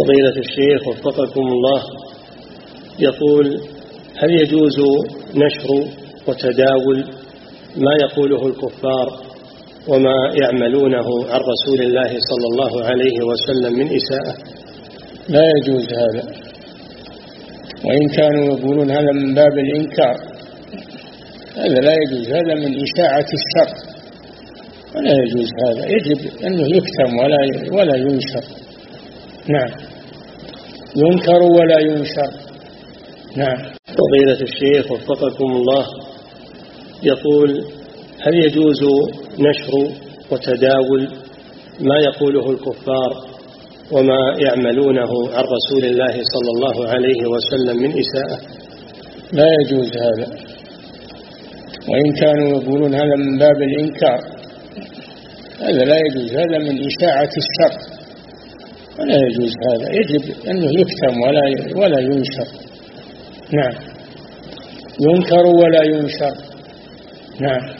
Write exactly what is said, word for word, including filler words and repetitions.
فضيلة الشيخ وفقكم الله، يقول: هل يجوز نشر وتداول ما يقوله الكفار وما يعملونه عن رسول الله صلى الله عليه وسلم من إساءة؟ لا يجوز هذا، وإن كانوا يقولون هذا من باب الإنكار، هذا لا يجوز، هذا من إشاعة الشر، ولا يجوز هذا، يجب أنه يكتم ولا ولا ينشر. نعم، ينكر ولا ينشر. نعم. فضيلة الشيخ وفقكم الله، يقول: هل يجوز نشر وتداول ما يقوله الكفار وما يعملونه عن رسول الله صلى الله عليه وسلم من إساءة؟ لا يجوز هذا، وإن كانوا يقولون هذا من باب الإنكار، هذا لا يجوز، هذا من إشاعة الشر، ولا يجوز هذا، يجب أنه يكتم ولا ولا ينشر. نعم، ينكر ولا ينشر. نعم.